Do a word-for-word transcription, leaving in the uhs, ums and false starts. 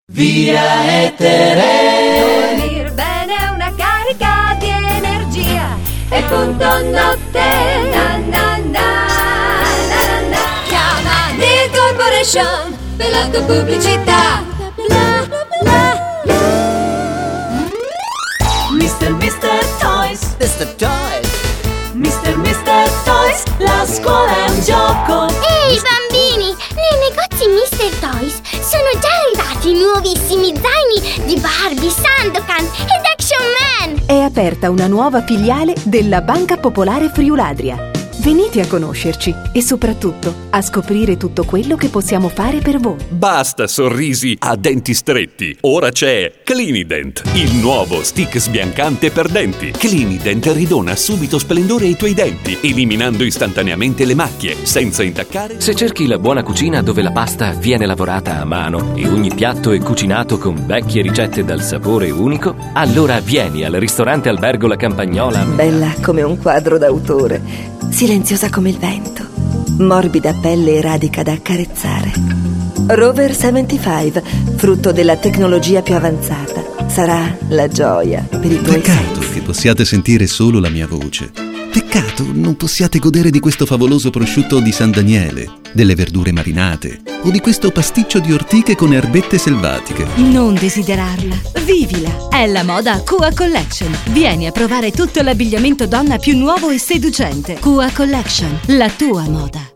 Via Etere. Dormir bene è una carica di energia. E punto notte. Na, na, na, na, na. Chiama Deal Corporation per la tua pubblicità. Bla, bla, bla. Mister Mister Toys. Mister Toys. Mister Mister Toys. La scuola è un gioco. Ehi bambini, nei negozi Mister Toys sono già arrivati i nuovissimi zaini di Barbie, Sandokan ed Action Man. È aperta una nuova filiale della Banca Popolare Friuladria. Venite a conoscerci e soprattutto a scoprire tutto quello che possiamo fare per voi. Basta sorrisi a denti stretti. Ora c'è Clinident, il nuovo stick sbiancante per denti. Clinident ridona subito splendore ai tuoi denti, eliminando istantaneamente le macchie, senza intaccare. Se cerchi la buona cucina dove la pasta viene lavorata a mano e ogni piatto è cucinato con vecchie ricette dal sapore unico, allora vieni al ristorante Albergo La Campagnola. Bella come un quadro d'autore, silenziosa come il vento, morbida pelle e radica da accarezzare. Rover settantacinque, frutto della tecnologia più avanzata, sarà la gioia per i tuoi Peccato sensi. che possiate sentire solo la mia voce. Peccato non possiate godere di questo favoloso prosciutto di San Daniele, delle verdure marinate o di questo pasticcio di ortiche con erbette selvatiche. Non desiderarla, vivila! È la moda Cua Collection. Vieni a provare tutto l'abbigliamento donna più nuovo e seducente. Cua Collection, la tua moda.